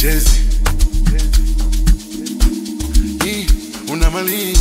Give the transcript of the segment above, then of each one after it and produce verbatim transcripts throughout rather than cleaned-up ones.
Jazzy, yi unamali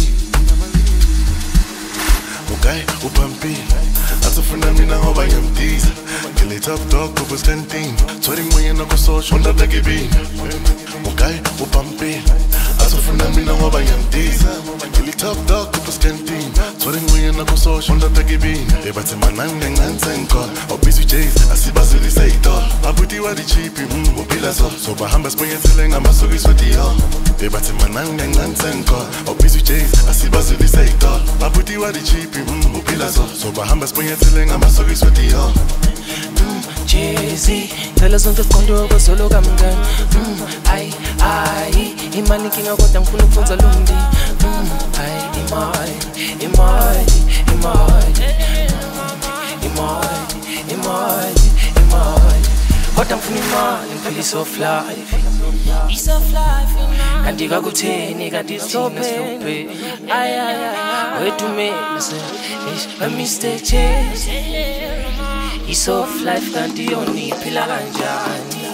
okay upampi asifuna mina ngoba ngiyamdiza ngile top dog kubuskanting thori moya na kusosho ndata kibini okay upampi asifuna mina ngoba ngiyamdiza ngile top dog kubuskanting thori moya na kusosho ndata kibini ebathi mananga ngansenko obisi jays asibazili sayidol abuti wa di cheap mm ubila so so bahamba sibonyethele ngamasokisi wediyo ebathi mananga ngansenko obisi jays asibazili sayidol abuti wa di cheap mm ubila so so bahamba sibonyethele ngamasokisi wediyo Jazzy, ngicela zonke siqonde kwezolo kamngani. Mm, ay ay, imali inkinga kodwa ngifuna ukufunza lo mndeni. Mm, ay imali, imali, imali. Imali, imali, imali. Kodwa ngifuna imali, ngifuna piece of life. Piece of life. Kanti kakutheni kanti sophe. Ay ay ay, wethu mina se, a Mister Jazzy. It's of life kanti yoni phila kanjani.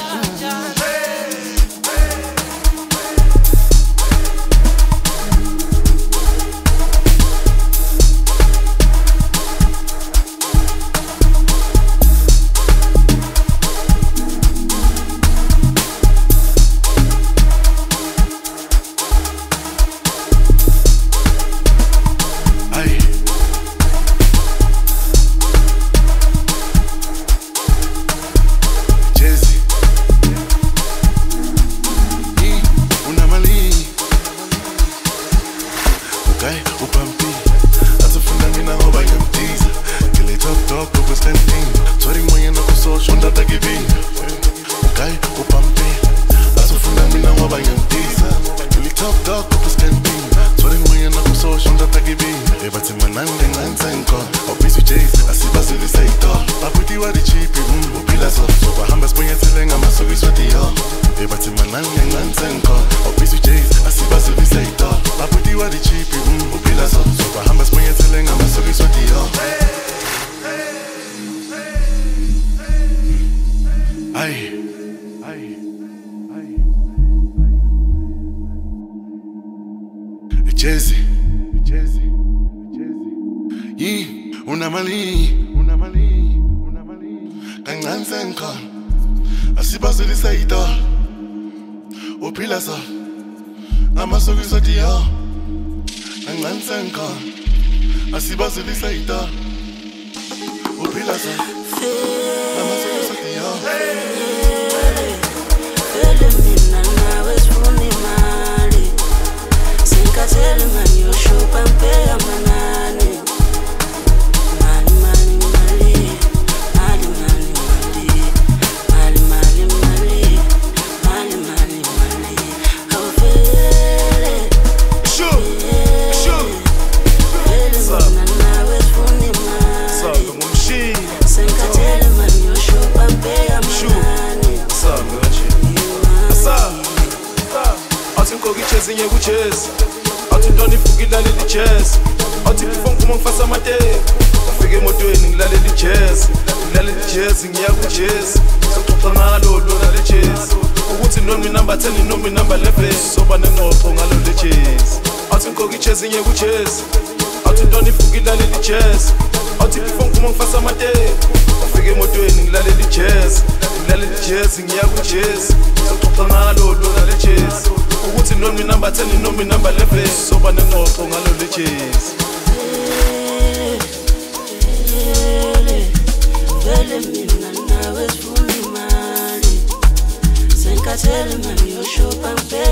Okay, upampi asifuna mina ngoba ngiyamdiza ngile top dog kubuskanting thori moya na kusosho ndata kibini okay upampi asifuna mina ngoba ngiyamdiza ngile top dog kubuskanting thori moya na kusosho ndata kibini ebathi mananga ngansenko obisi jays asibazili sayidol abuti wa di cheap mm ubila so so bahamba sibonyethele ngamasokisi wediyo ebathi mananga ngansenko obisi jays asibazili sayidol abuti wa di cheap mm ubila so so bahamba sibonyethele ngamasokisi wediyo ay ay ay Jazzy, Jazzy, Jazzy. Yi unamali, unamali, unamali. Kancane sengikhona asibazili sayidol uphila so ngamasokisi wediyo kancane sengikhona asibazili sayidol uphila so ngamasokisi wediyo Vele mina nawe sifuna imali Sinkathele mani yoshupa mpea manani Mali mali mali Mali mali mali Mali mali mali Mali mali mali How vele Sure, sure. Vele mina nawe sifuna imali Sabe ngumshini, Sinkathele mani yoshupa mpea manani sabe kanje. Sabe, sabe. Athi ngikoka ichess inye ku chess. Athi ntoni ifuka ilalela ichess. Athi phone kuma ngifasa amateki. Ufike emotweni ngilalela ichess. Ngilalela ichess ngiya ku chess. Soxoxa ngalo lona le chess. Ukuthi noma number ten noma number eleven soba nengxoxo ngalo le chess. Athi ngikoka ichess inye ku chess. Athi ntoni ifuka ilalela ichess. Athi phone kuma ngifasa amateki. Ufike emotweni ngilalela ichess. Ngilalela ichess ngiya ku chess. Soxoxa ngalo lona le chess. Ukuthi noma number ten noma number eleven soba nengxoxo ngalo le chess. Vele mina nawe sifuna imali Sinkathele mani yoshupa mpea